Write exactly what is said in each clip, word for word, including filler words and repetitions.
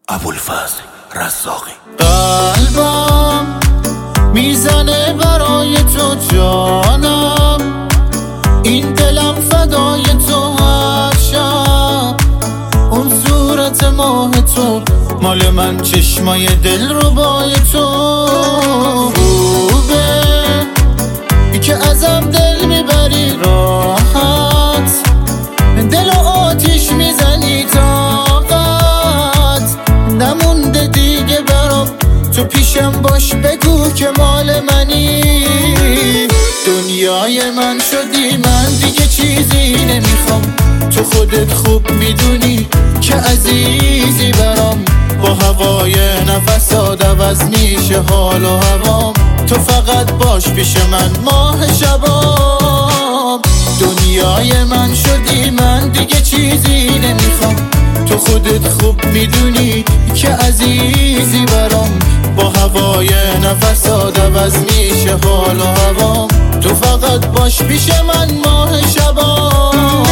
ابوالفضل رزاقی. قلبم میزنه برای تو جانم، این دلم فدای تو هر شب. اون صورت ماه تو مال من، چشمای دل رو بای تو. خوبه ای که ازم دل میبری راحت، دل و آتیش میزنی طاقت. نمونده دیگه برام، تو پیشم باش بگو که مال منی. دنیای من شدی، من دیگه چیزی نمیخوام. تو خودت خوب میدونی که عزیزی برام. با هوای نفسات عوض میشه حال و هوام. تو فقط باش پیش من ماه شبام. دنیای من شدی، من دیگه چیزی نمیخوام. تو خودت خوب میدونی که عزیزی برام. با هوای نفسات عوض میشه حال و هوام. تو فقط باش پیش من ماه شبام.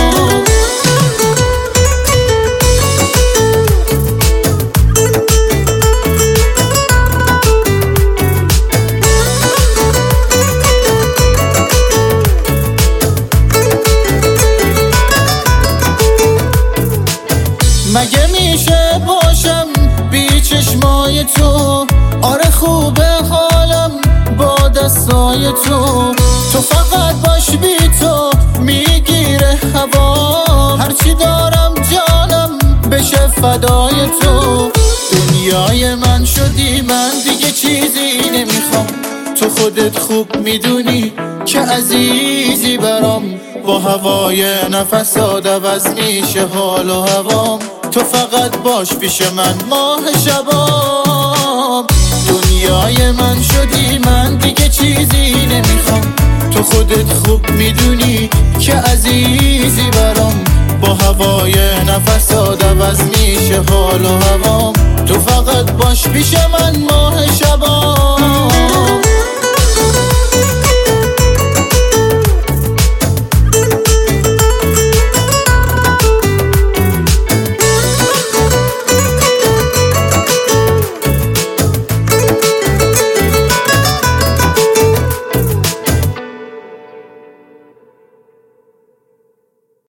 مگه میشه باشم بی چشمای تو؟ آره خوبه حالم با دستای تو. تو فقط باش، بی تو میگیره هوا. هرچی دارم جانم بشه فدای تو. دنیای من شدی، من دیگه چیزی نمیخوام. تو خودت خوب میدونی که عزیزی برام. با هوای نفسات عوض میشه حال و هوام. تو فقط باش پیش من ماه شبام. دنیای من شدی، من دیگه چیزی نمیخوام. تو خودت خوب میدونی که عزیزی برام. با هوای نفسات عوض میشه حال و هوام. تو فقط باش پیش من ماه شبام.